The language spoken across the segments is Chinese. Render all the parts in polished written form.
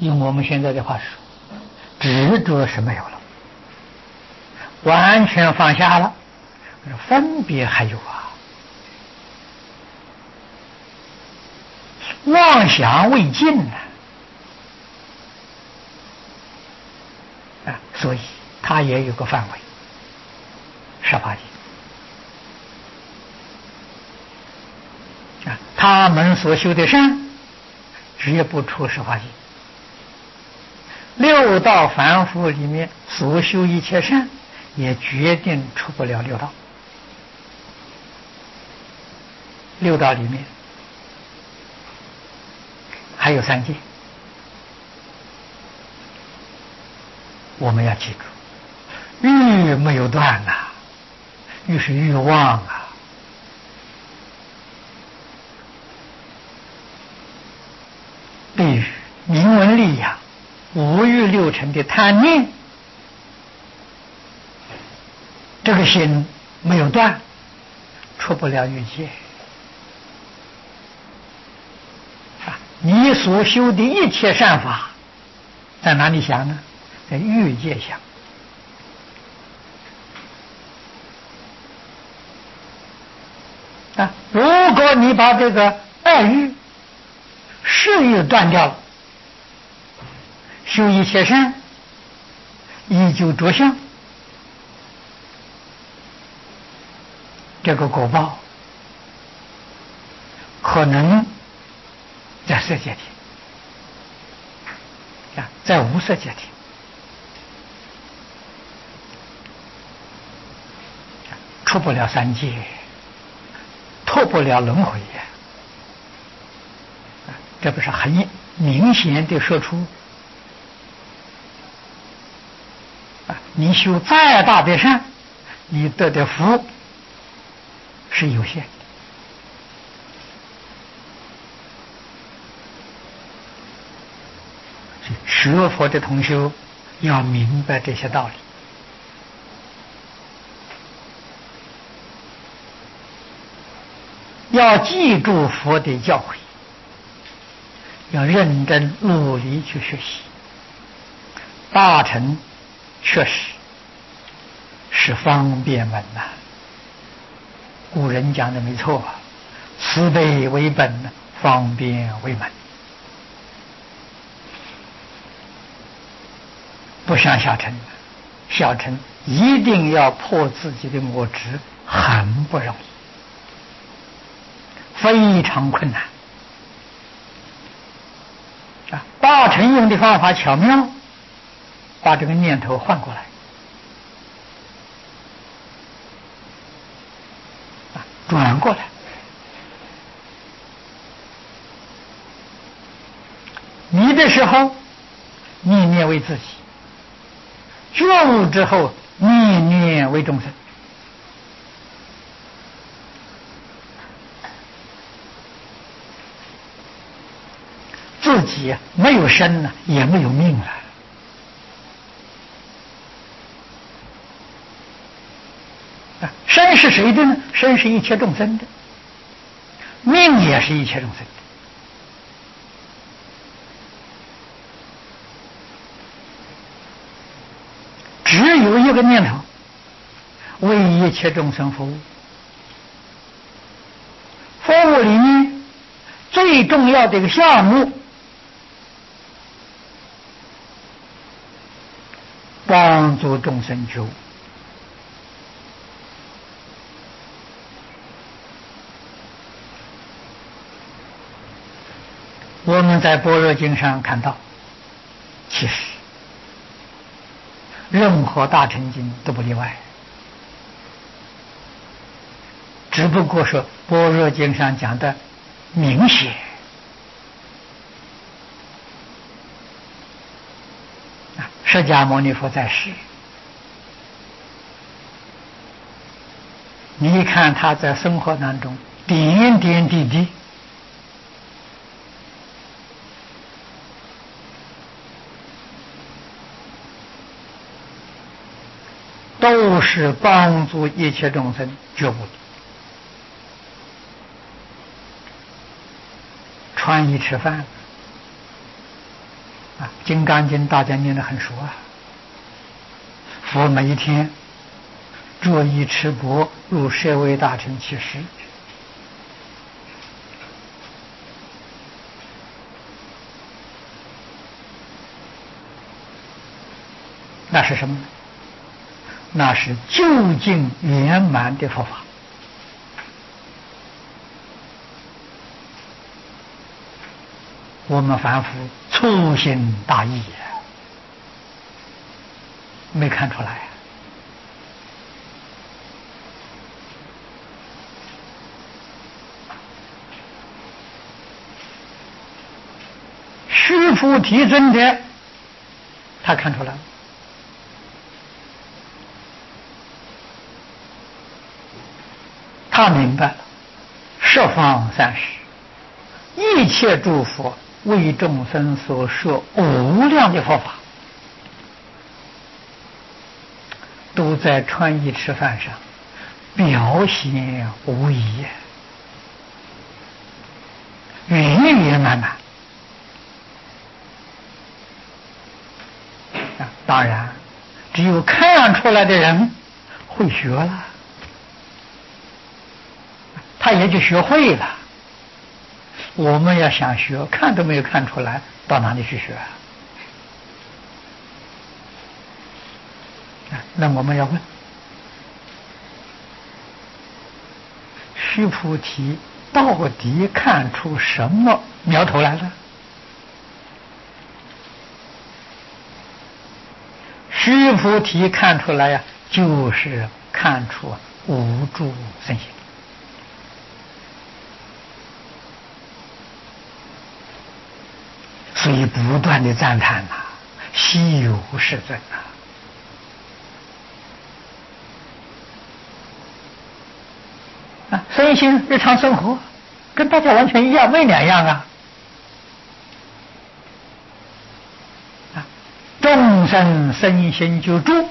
用我们现在的话说，执着是没有了，完全放下了，分别还有啊，妄想未尽呢，所以它也有个范围，十法界他们所修的善，绝不出十法界。六道凡夫里面所修一切善，也决定出不了六道。六道里面还有三界，我们要记住，欲没有断呐，欲是欲望啊。对于名闻利养、五欲六尘的贪念，这个心没有断，出不了欲界。你所修的一切善法，在哪里想呢？在欲界想。如果你把这个爱欲、事欲断掉了，修一切善，依旧着相，这个果报可能在色界天，在无色界天，出不了三界，脱不了轮回呀。这不是很明显的说出你修再大的善，你得的福是有限的。学佛的同修要明白这些道理，要记住佛的教诲，要认真努力去学习。大乘确实是方便门呐，古人讲的没错，慈悲为本，方便为门。不像小乘，小乘一定要破自己的我执，很不容易，非常困难。大乘用的方法巧妙，把这个念头换过来，转过来。你的时候念念为自己，觉悟之后念念为众生。自己没有生了，也没有命了。生是谁的呢？生是一切众生的，命也是一切众生的。只有一个念头，为一切众生服务。服务里面最重要的一个项目，帮助众生觉悟。我们在般若经上看到，其实任何大乘经都不例外，只不过说般若经上讲的明显，释迦牟尼佛在世，你看他在生活当中点点滴滴，都是帮助一切众生觉悟的。穿衣吃饭金刚经》大家念得很熟啊。佛每一天着衣持钵入舍卫大臣其实，那是什么呢？那是究竟圆满的佛法。我们凡夫粗心大意，没看出来。须菩提尊者，他看出来了。他明白了，十方三世一切诸佛为众生所说无量的佛法，都在穿衣吃饭上表现无疑，圆圆满满。当然，只有看出来的人会学了，他也就学会了。我们要想学，看都没有看出来，到哪里去学啊？那我们要问：须菩提到底看出什么苗头来了？须菩提看出来呀，就是看出无住身心。所以不断的赞叹呐，稀有世尊啊！身心日常生活跟大家完全一样，没两样啊！众生身心就住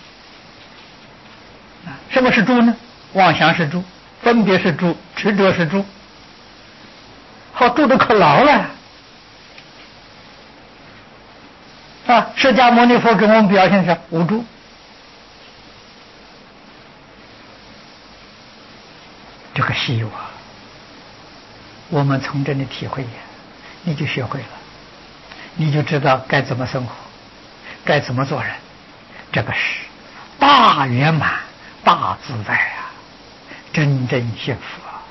什么是住呢？妄想是住，分别是住，执着是住，好住的可牢了。释迦牟尼佛给我们表现是无住，这个稀有啊！我们从这里体会，你就学会了，你就知道该怎么生活，该怎么做人。这个是大圆满、大自在啊，真正幸福啊！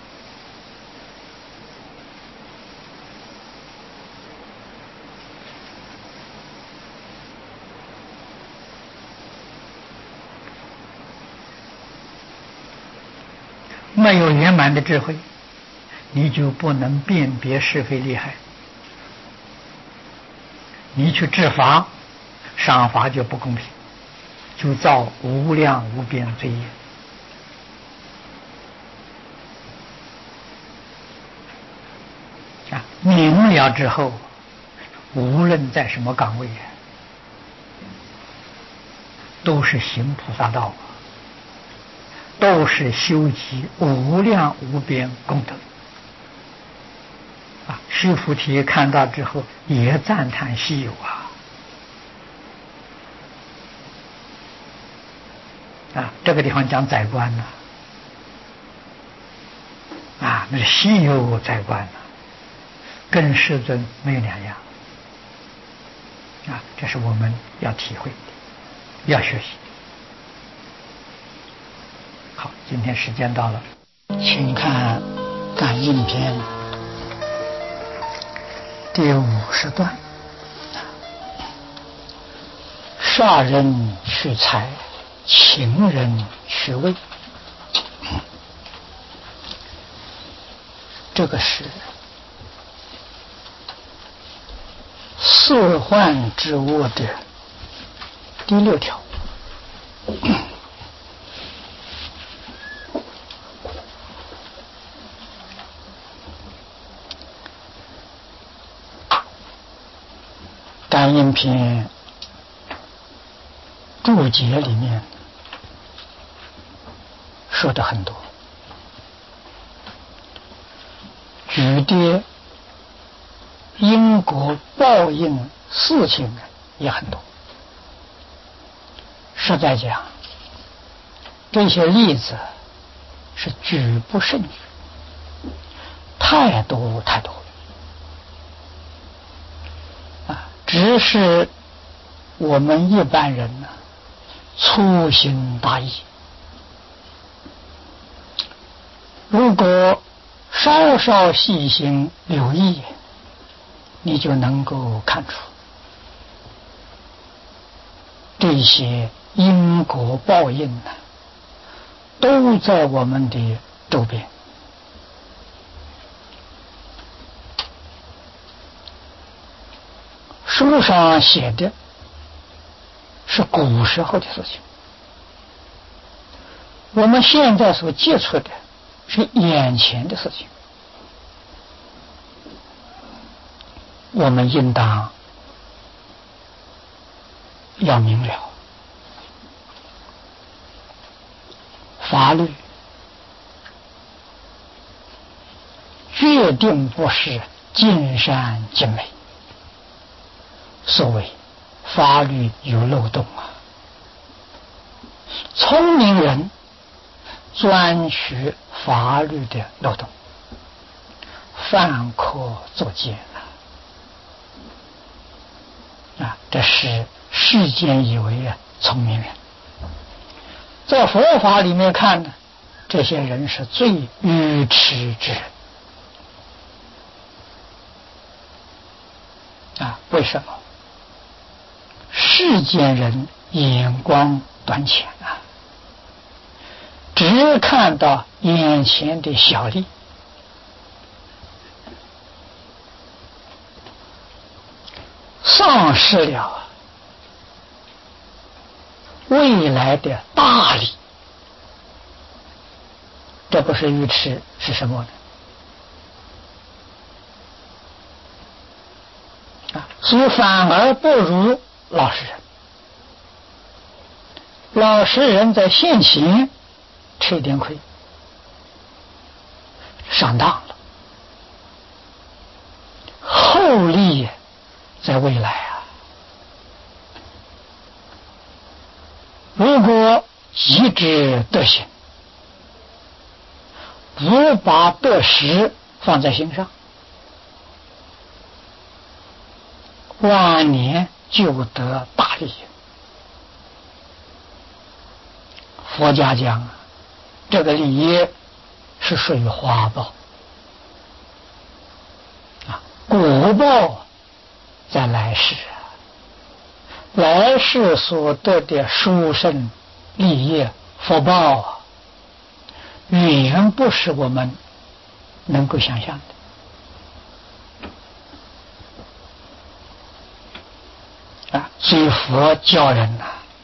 没有圆满的智慧，你就不能辨别是非利害。你去治法，赏罚就不公平，就造无量无边罪业。明了之后，无论在什么岗位，都是行菩萨道，都是修集无量无边功德。须菩提看到之后也赞叹稀有这个地方讲宰官呢，那是稀有宰官呢，跟世尊没有两样这是我们要体会的，要学习。好，今天时间到了，请看感应篇第50段。杀人取财，情人取味，这个是四患之物的第6条。感应篇注解里面说的很多，举的因果报应事情也很多。实在讲，这些例子是举不胜举，太多太多只是我们一般人粗心大意，如果稍稍细心留意，你就能够看出这些因果报应都在我们的周边。书上写的是古时候的事情，我们现在所接触的是眼前的事情。我们应当要明了，法律决定不是尽善尽美。所谓法律有漏洞聪明人钻取法律的漏洞，犯科作奸这是世间以为聪明人。在佛法里面看呢，这些人是最愚痴之人为什么？世间人眼光短浅只看到眼前的小利，丧失了未来的大利。这不是愚痴是什么呢？所以反而不如老实人。老实人在现前吃一点亏，上当了，后利在未来如果一直德行，不把得失放在心上，晚年就得大利。佛家讲这个利益是属于花报果报在来世来世所得的殊胜利益福报远不是我们能够想象的所以佛教人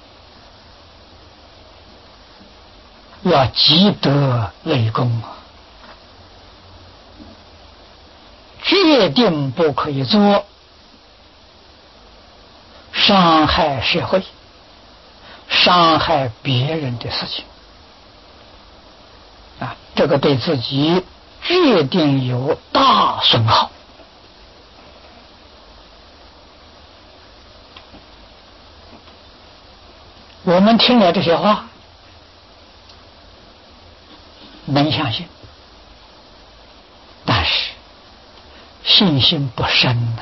要积德累功决定不可以做伤害社会、伤害别人的事情这个对自己决定有大损耗。我们听了这些话，能相信，但是信心不深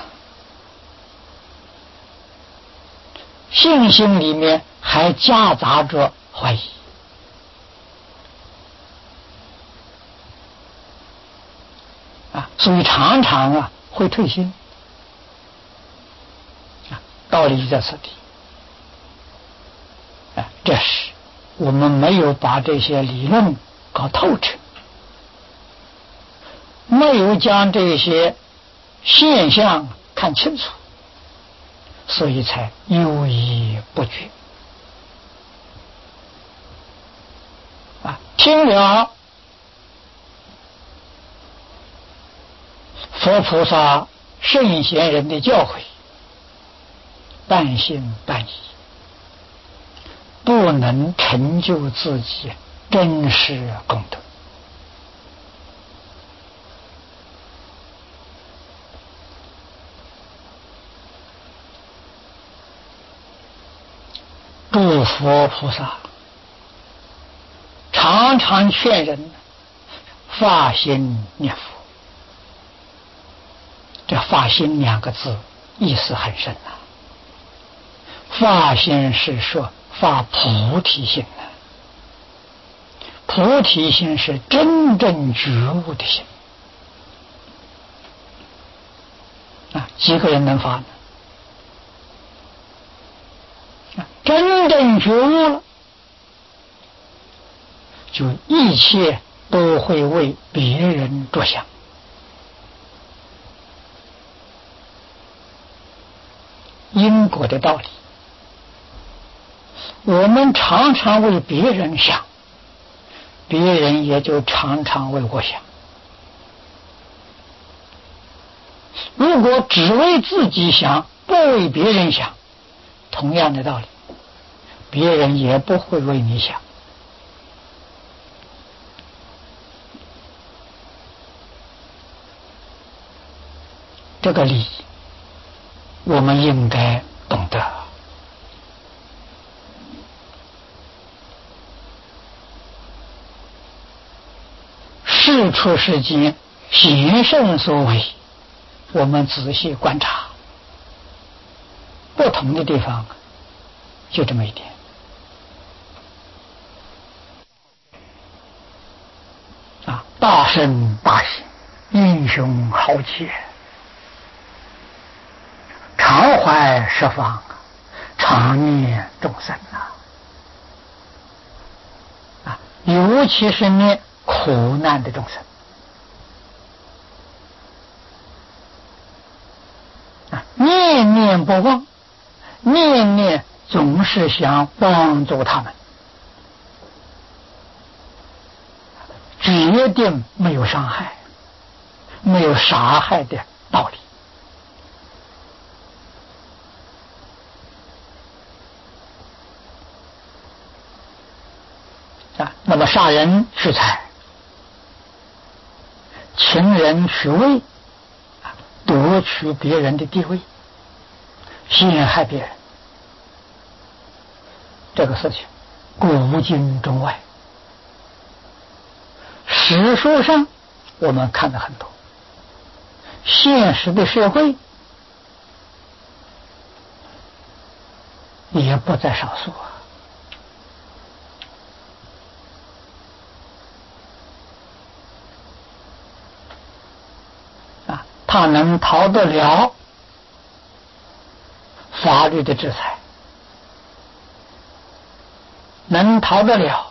信心里面还夹杂着怀疑所以常常会退心道理在此地这是我们没有把这些理论搞透彻，没有将这些现象看清楚，所以才犹疑不决听了佛菩萨圣贤人的教诲，半信半疑，不能成就自己真实功德诸佛菩萨常常劝人发心念佛。这发心2个字意思很深呐。发心是说发菩提心呐，菩提心是真正觉悟的心啊。几个人能发呢？真正觉悟了，就一切都会为别人着想。因果的道理，我们常常为别人想，别人也就常常为我想。如果只为自己想，不为别人想，同样的道理，别人也不会为你想。这个理我们应该懂得。事出世间，贤圣所为，我们仔细观察，不同的地方就这么一点。大圣大贤，英雄豪杰，常怀十方，常念众生尤其是念苦难的众生念念不忘，念念总是想帮助他们，决定没有伤害，没有杀害的道理。那么杀人取财，情人取位，夺取别人的地位，陷害别人，这个事情古今中外，史书上我们看了很多，现实的社会也不在少数他能逃得了法律的制裁，能逃得了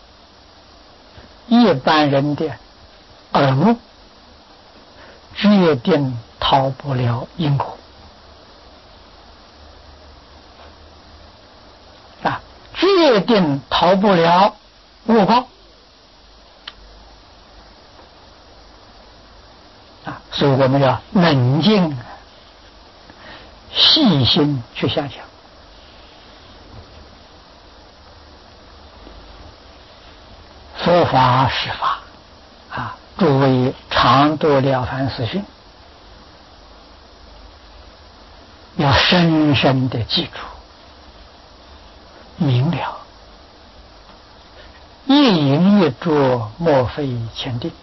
一般人的耳目，决定逃不了因果决定逃不了恶报所以我们要冷静细心去想想，佛法是法诸位常读了凡四训，要深深的记住明了，一饮一啄莫非前定。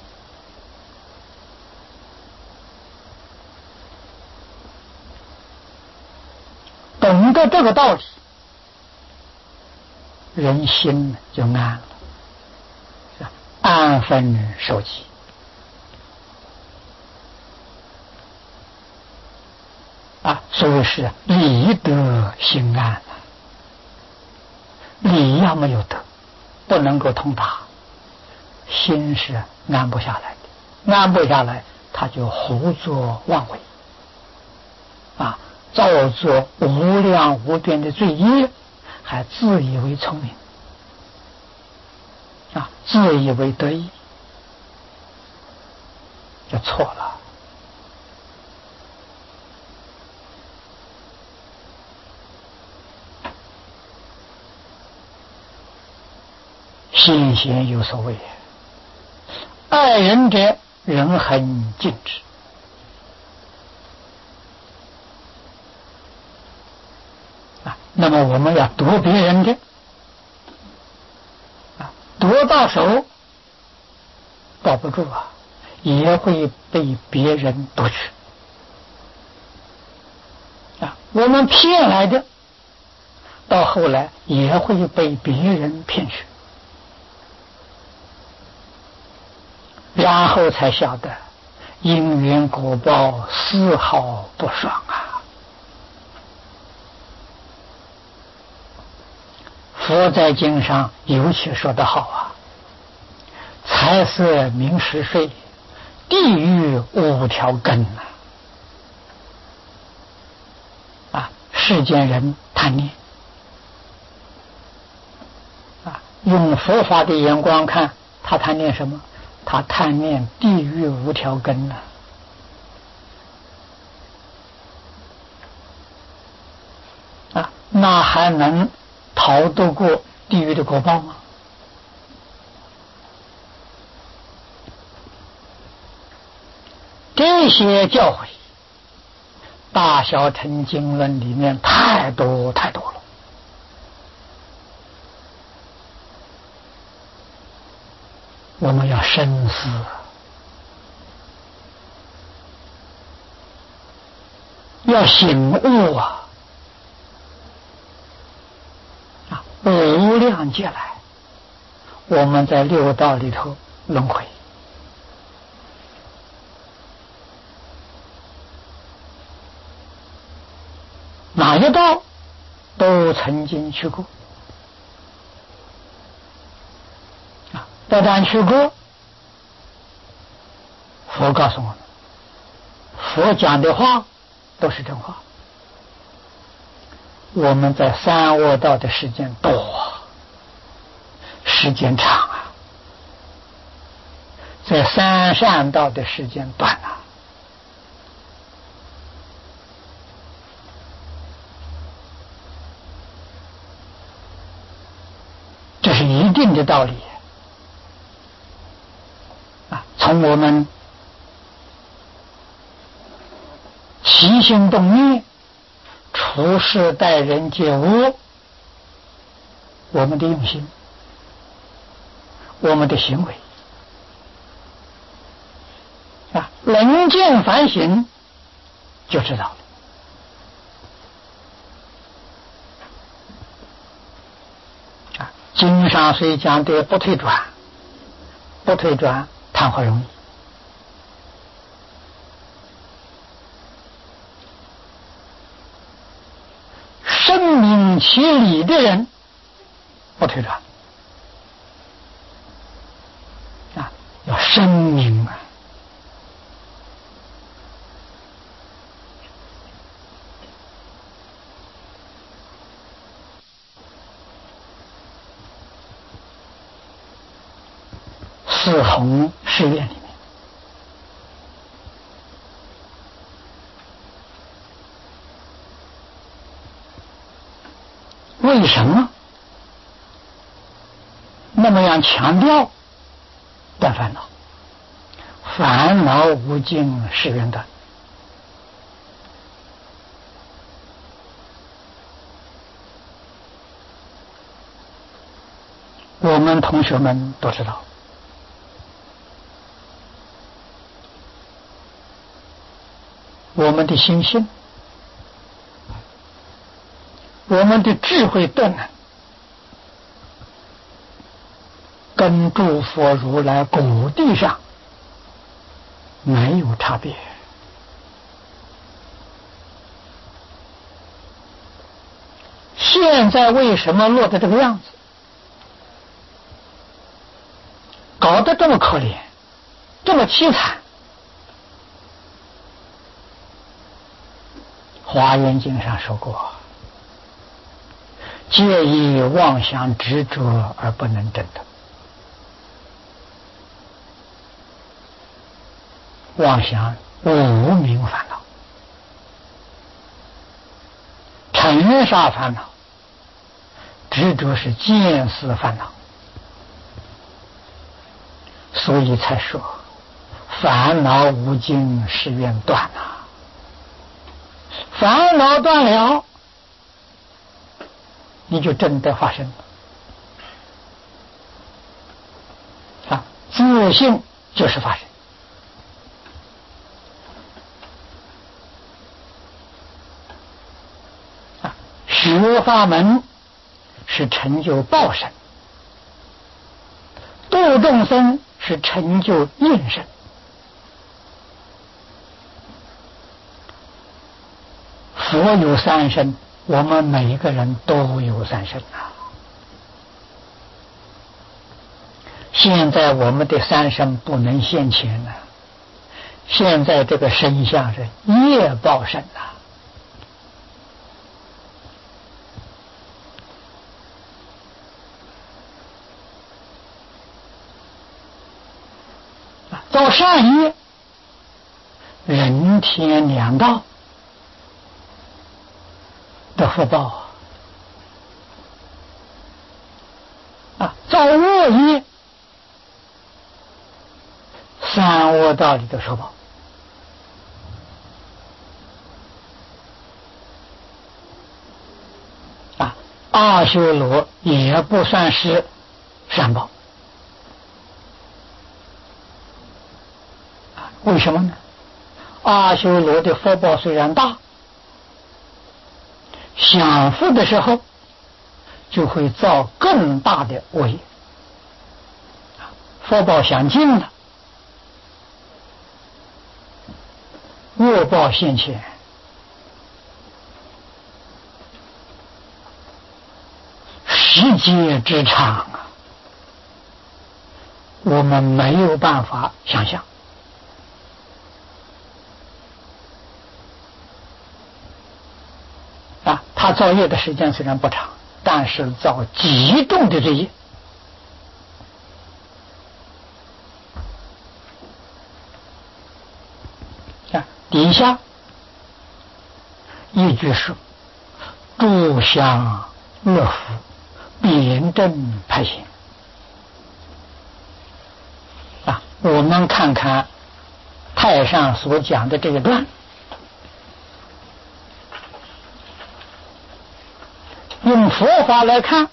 懂得这个道理，人心就安了，安分守己所谓是理得心安理要没有得，不能够通达，心是安不下来的，安不下来他就胡作妄为造作无量无边的罪业，还自以为聪明自以为得意，就错了。先贤有所谓，爱人者人恒敬之那么我们要夺别人的，夺到手保不住啊，也会被别人夺去啊。我们骗来的，到后来也会被别人骗去，然后才晓得因缘果报丝毫不爽啊。佛在经上尤其说得好啊，财色名食睡，地狱5条根世间人贪念用佛法的眼光看，他贪念什么？他贪念地狱5条根那还能逃得过地狱的果报吗？这些教诲，大小乘经论里面太多太多了。我们要深思，要醒悟无量劫来，我们在六道里头轮回，哪一道都曾经去过不但去过，佛告诉我们，佛讲的话都是真话。我们在三恶道的时间多，时间长在三善道的时间短这是一定的道理从我们起心动念、处事待人接物，我们的用心，我们的行为冷静反省就知道了经上虽讲的不退转，不退转谈何容易？深明其理的人不退转要深明四弘誓愿里面，为什么那么样强调断烦恼？烦恼无尽誓愿断。我们同学们都知道，我们的心性，我们的智慧断能，跟诸佛如来果地上没有差别。现在为什么落得这个样子，搞得这么可怜，这么凄惨？华严经上说过，皆以妄想执着而不能证得。妄想无明烦恼，尘沙烦恼，执着是见思烦恼，所以才说烦恼无尽誓愿断烦恼断了， 你就真的发生了。自信就是发生。学法门是成就报身，度众生是成就应身。佛有三身，我们每一个人都有三身啊。现在我们的三身不能现前了，现在这个身相是业报身造善业，人天两道的福报造恶业，三恶道里的受报。阿修罗也不算是善报。为什么呢？阿修罗的福报虽然大，享福的时候就会造更大的恶业。福报享尽了，恶报现前，世界之长我们没有办法想象。他造业的时间虽然不长，但是造极重的罪业。底下一句是诸享乐福，辩证派遣。我们看看太上所讲的这一段，用佛法来看，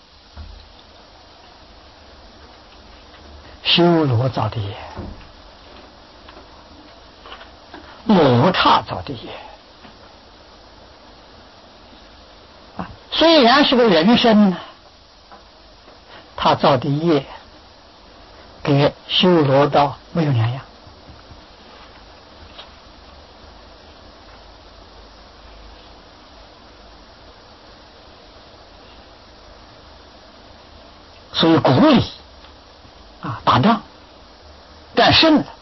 修罗造的业，罗刹造的业，虽然是个人身呢，他造的业给修罗道没有两样。所以古里打仗战胜了，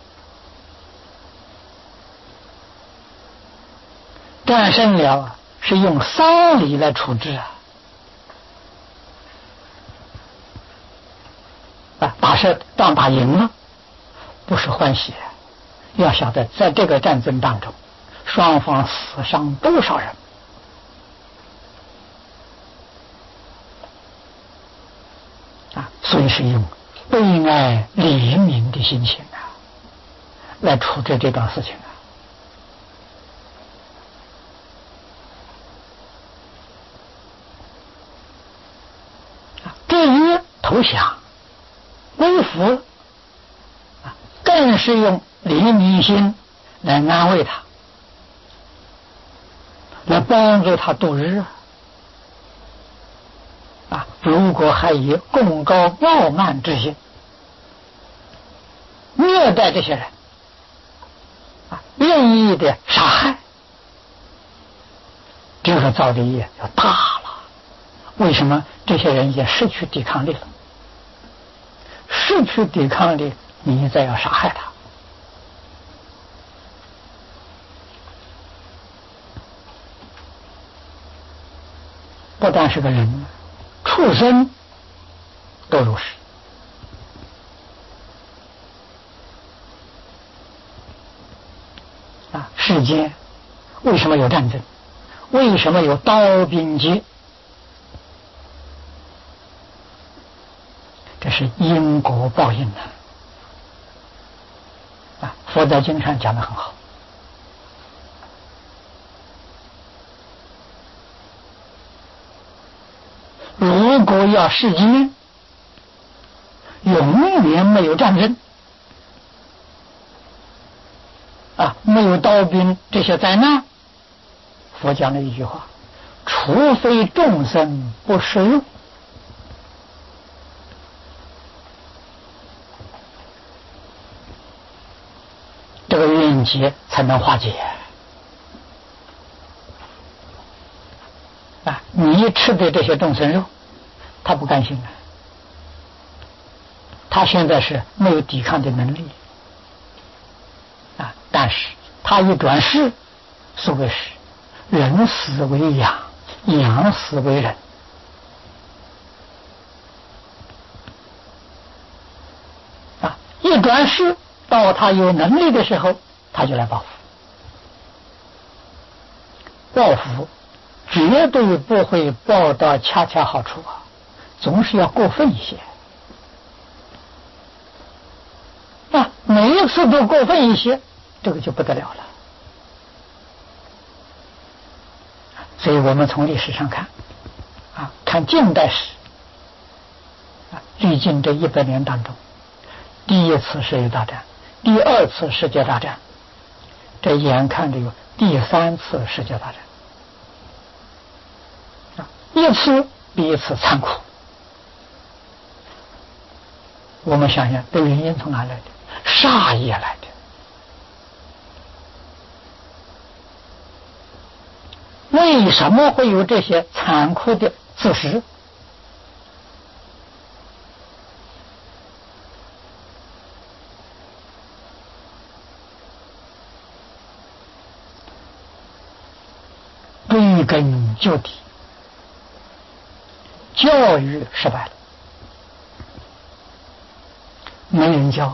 战胜了是用丧礼来处置仗打赢了，不是欢喜。要晓得在这个战争当中，双方死伤多少人。所以是用悲哀怜悯的心情来处置这桩事情至于投降归服，更是用怜悯心来安慰他，来帮助他度日如果还以贡高傲慢之心虐待这些人任意的杀害，这个造的业就大了。为什么？这些人也失去抵抗力了，失去抵抗力，你再要杀害他，不但是个人，畜生都如是。世间为什么有战争？为什么有刀兵劫？这是因果报应佛在经上讲得很好。 如果要世间永远没有战争没有刀兵这些灾难，佛讲了一句话：除非众生不食肉。这个怨结才能化解你吃的这些众生肉，他不甘心他现在是没有抵抗的能力但是他一转世，所谓是人死为养，养死为人一转世到他有能力的时候，他就来报复。报复绝对不会报到恰恰好处总是要过分一些每一次都过分一些，这个就不得了了。所以我们从历史上看看近代史历经这100年当中，第一次世界大战，第二次世界大战，这眼看着有第3次世界大战一次比一次残酷。我们想想，这原因从哪来的？杀业来的。为什么会有这些残酷的事实？追根究底，教育失败了，没人教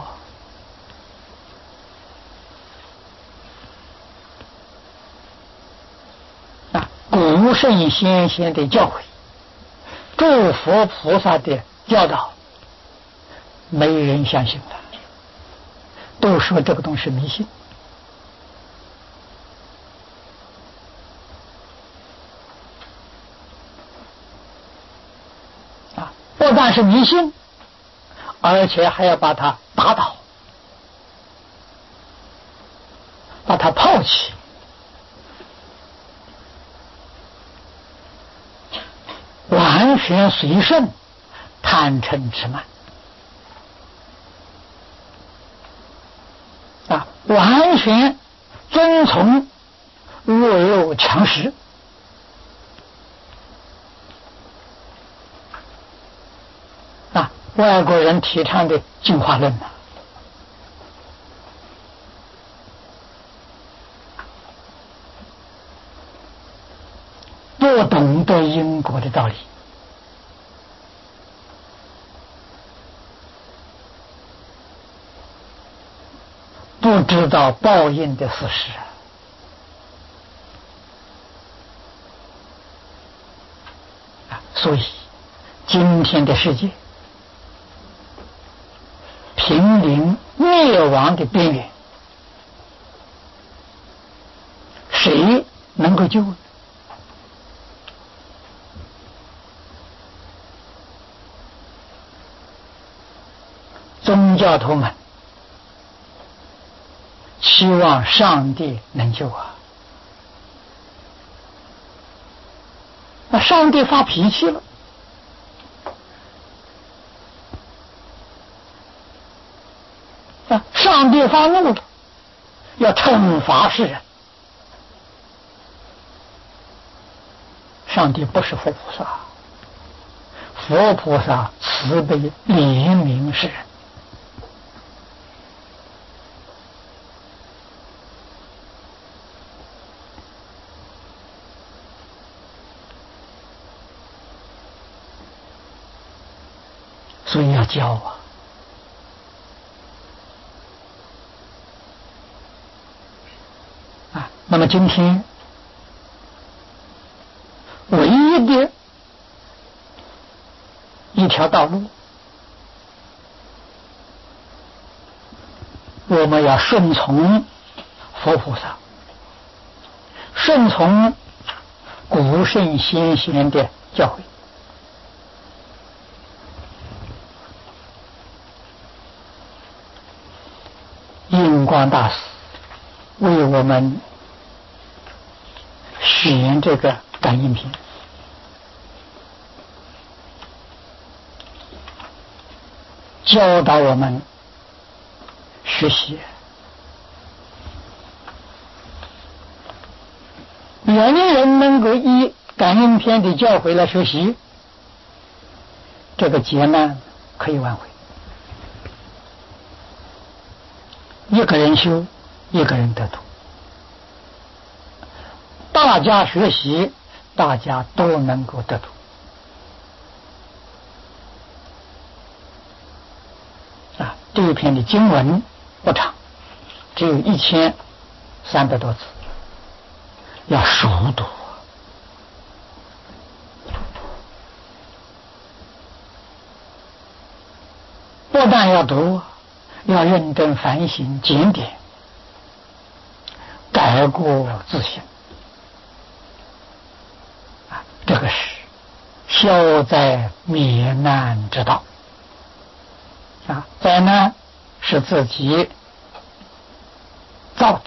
古圣先贤的教诲，诸佛菩萨的教导，没人相信的，都说这个东西迷信不但是迷信，而且还要把它打倒，把它抛弃，完全随顺，贪嗔痴慢完全遵从弱肉强食外国人提倡的进化论不懂得因果的道理不知道报应的事实所以今天的世界濒临灭亡的边缘，谁能够救？宗教徒们希望上帝能救那上帝发脾气了，上帝发怒了，要惩罚世人。上帝不是佛菩萨，佛菩萨慈悲怜悯世人。所以要教那么今天唯一的一条道路，我们要顺从佛菩萨，顺从古圣先贤的教诲， 光大师为我们选这个感应篇，教导我们学习。远离人能够依感应篇的教诲来学习，这个劫难可以挽回。一个人修，一个人得度。大家学习，大家都能够得度。这一篇的经文不长，只有1300多字，要熟读。不但要读，要认真反省检点，改过自新。这个是消灾灭难之道。灾难是自己造的，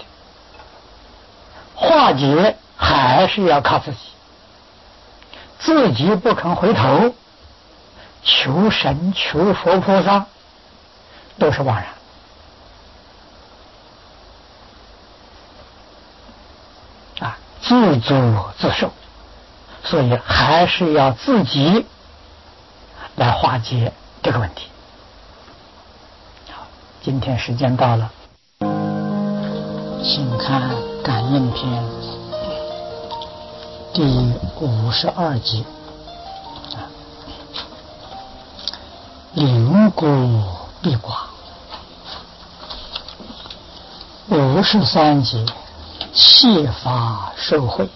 化解还是要靠自己。自己不肯回头，求神求佛菩萨都是枉然。自作自受，所以还是要自己来化解这个问题。今天时间到了，请看感应篇第52节，灵骨闭寡。53节，气法受惠。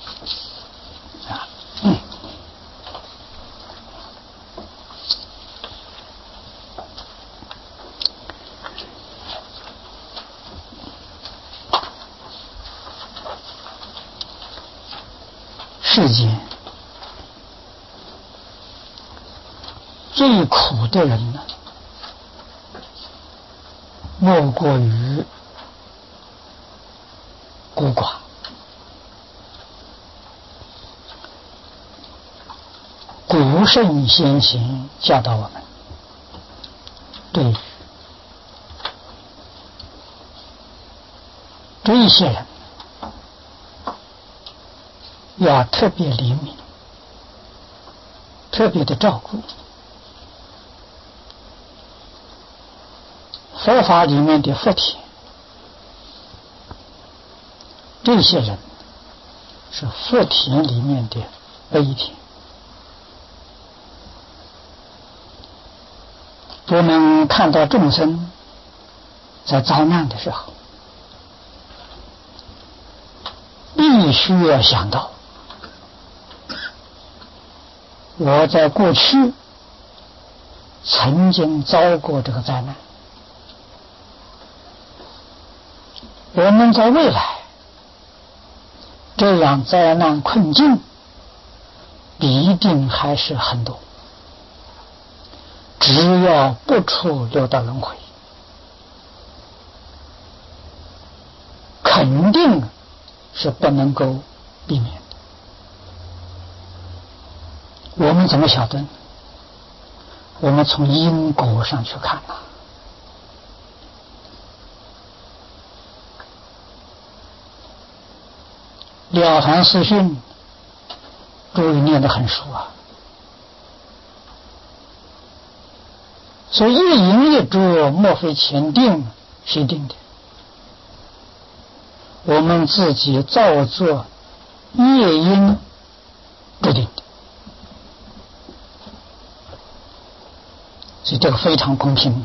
世间最苦的人呢，莫过于孤寡。古圣先贤教导我们，对于这一些人要特别怜悯，特别的照顾。佛法里面的福田，这些人是福田里面的悲田。我们看到众生在遭难的时候，必须要想到，我在过去曾经遭过这个灾难，我们在未来这样灾难困境必定还是很多，只要不出六道轮回，肯定是不能够避免的。我们怎么晓得？我们从因果上去看啊。了凡四训，诸位念得很熟啊。所以一因一果，莫非前定，谁定的？我们自己造作业因注定的。所以这个非常公平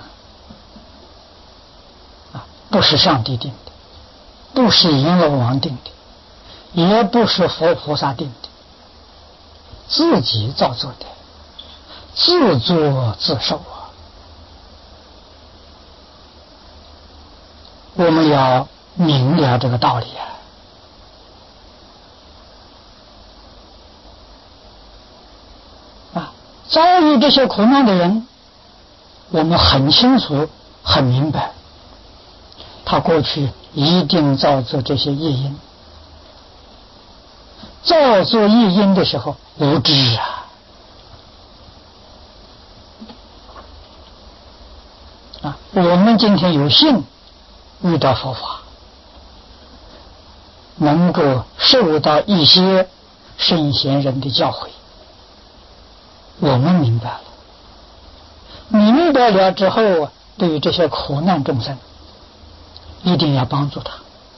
不是上帝定的，不是阎罗王定的，也不是佛菩萨定的，自己造作的，自作自受啊！我们要明了这个道理遭遇这些苦难的人，我们很清楚很明白， 他过去一定造作这些业因，造作业因的时候无知我们今天有幸遇到佛法，能够受到一些圣贤人的教诲，我们明白了，明白了之后，对于这些苦难众生，一定要帮助他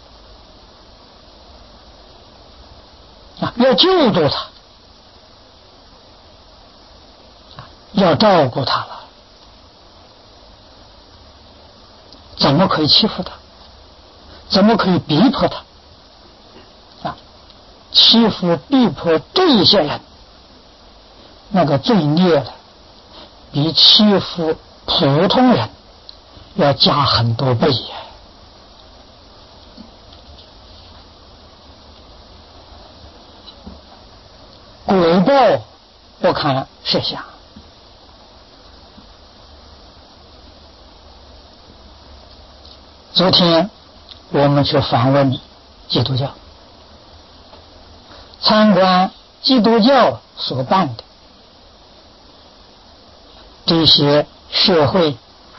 要救助他，要照顾他了。怎么可以欺负他？怎么可以逼迫他？欺负逼迫这一些人，那个罪孽的比欺负普通人要加很多倍果报不堪设想。昨天我们去访问基督教，参观基督教所办的这些社会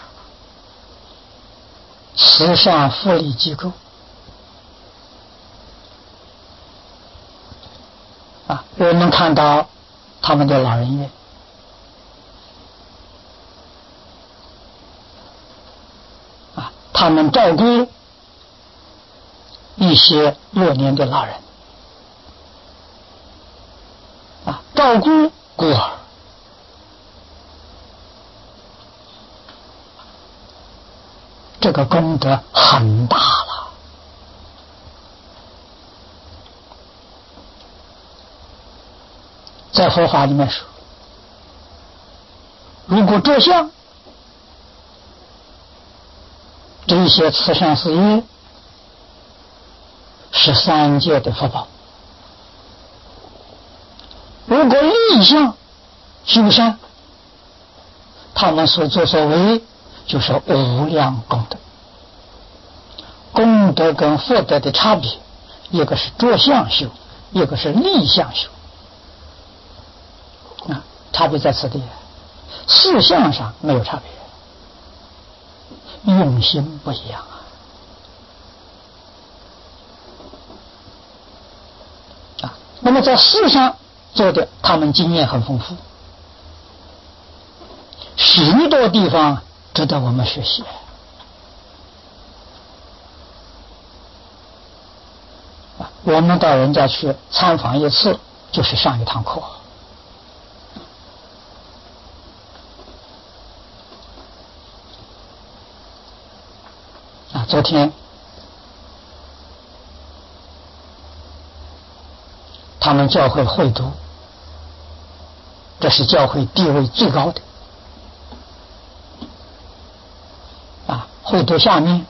慈善福利机构我们看到他们的老人院，他们照顾一些弱年的老人，照顾孤儿，这个功德很大了。在佛法里面说，如果着相这些慈善事业是三界的福报，如果立相修善，他们所作所为就是无量功德。功德跟福德的差别，一个是着相修，一个是立相修差别在此地，事项上没有差别，用心不一样那么在事上做的，他们经验很丰富，许多地方值得我们学习我们到人家去参访一次，就是上一堂课昨天他们教会会读，这是教会地位最高的会读下面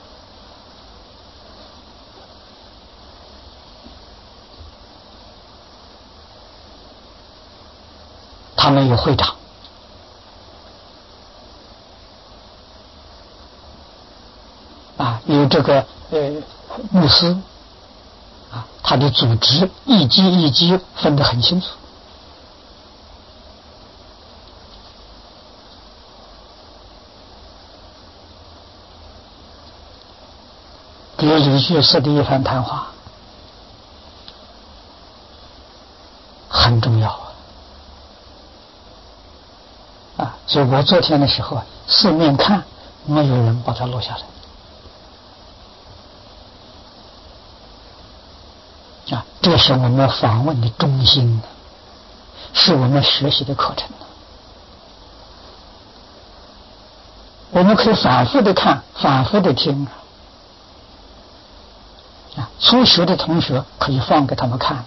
他们有会长有这个牧师他的组织一级一级分得很清楚给李居士的一番谈话很重要所以我昨天的时候四面看，没有人把它录下来这是我们访问的中心，是我们学习的课程。我们可以反复的看，反复的听初学的同学可以放给他们看，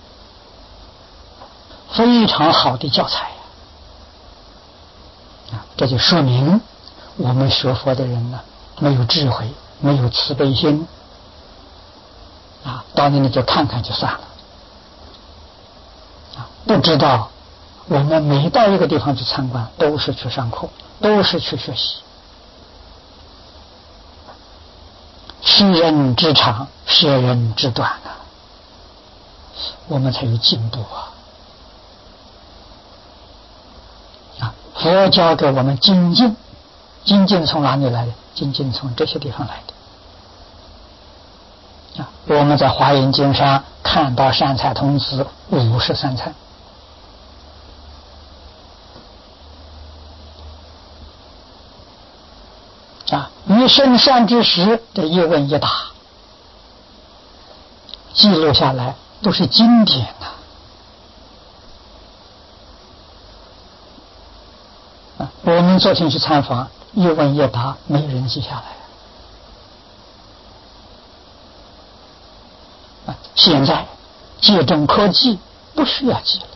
非常好的教材这就说明我们学佛的人呢，没有智慧，没有慈悲心到那里就看看就算了不知道我们每到一个地方去参观，都是去上课，都是去学习， 吃人之长，舍人之短啊，我们才有进步啊！佛教给我们精进，精进从哪里来的？精进从这些地方来的啊！我们在华严经上看到善财童子53参啊，一生善知识的一问一答记录下来，都是经典啊！我们昨天去参访，一问一答没人记下来啊！现在借证科技不需要记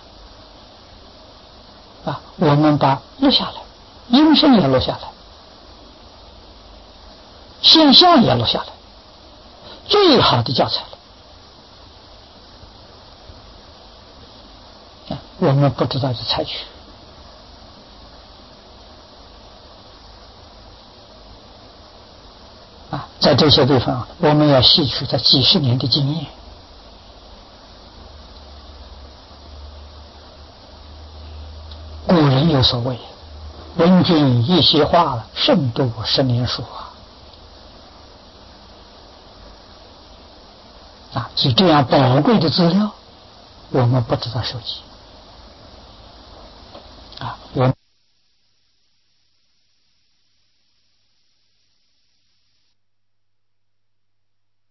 了啊，我们把录下来，音声也录下来，现象也录下来，最好的教材了。我们不知道去采取啊，在这些地方，我们要吸取这几十年的经验。古人有所谓：“闻君一席话，胜读10年书”啊，所以这样宝贵的资料，我们不知道收集。